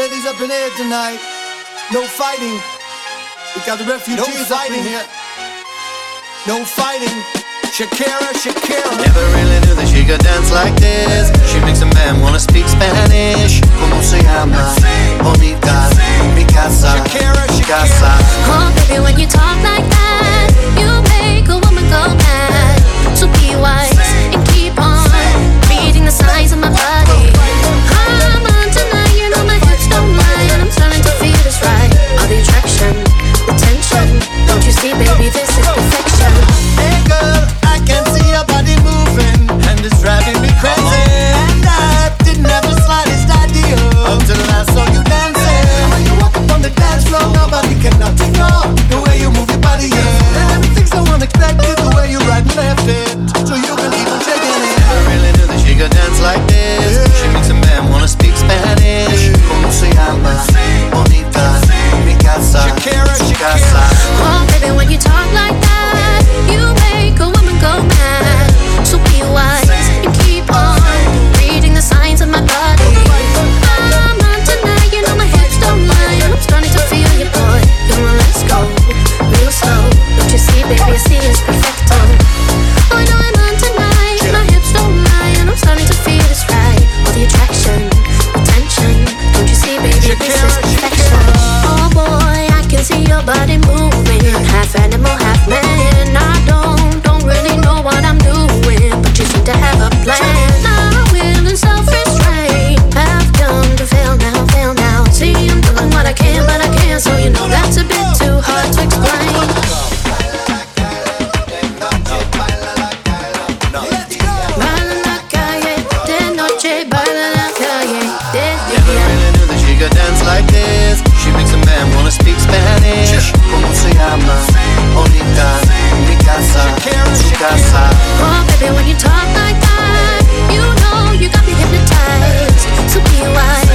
ladies up in here tonight. No fighting. We got the refugees up in here. No fighting. Shakira, Shakira. Never really knew that she could dance like this. She makes a man wanna speak Spanish. ¿Cómo se llama? Bonita, mi casa, Shakira, mi casa. Oh baby, when you talk like that, you make a woman go mad. So be wise and keep on reading the signs of my body. I'm on tonight, you know my hips don't lie, and I'm starting to feel this right. All the attraction, the tension. Don't you see, baby, this is perfection. Hey girl, I can see your body moving, and it's driving me crazy. And I didn't have the slightest idea until I saw you dancing. When you walk up on the dance floor, nobody cannot ignore the way you move your body, yeah. And everything's so unexpected, the way you right and left it, so you can keep on shaking it. I really knew that she could dance like this. She makes a man wanna speak Spanish. ¿Cómo se llama? Bonita, mi casa, Shakira, su Shakira. casa. Oh baby, when you talk like that, you make a woman go mad. So be wise and keep on reading the signs of my body. I'm on tonight, you know my hips don't lie, and I'm starting to feel you, boy. Come on, let's go real slow. Don't you see, baby, I see it's perfecto. Oh no, I'm on tonight, my hips don't lie, and I'm starting to feel it's right. All the attraction, the tension. Don't you see, baby, this is perfection. Oh boy, I can see your body moving, half animal, half man. I don't really know what I'm doing, but you seem to have a plan. My will and self-restraint have come to fail now, fail now. See, I'm doing what I can, but I can't, so you know that's a bit too hard to explain. Baila la calle, de noche, baila la calle, Never really knew that she could dance like this. She makes a man wanna speak Spanish. ¿Cómo se llama? Bonita, mi casa, su casa. Oh baby, when you talk like that, you know you got me hypnotized. So be wise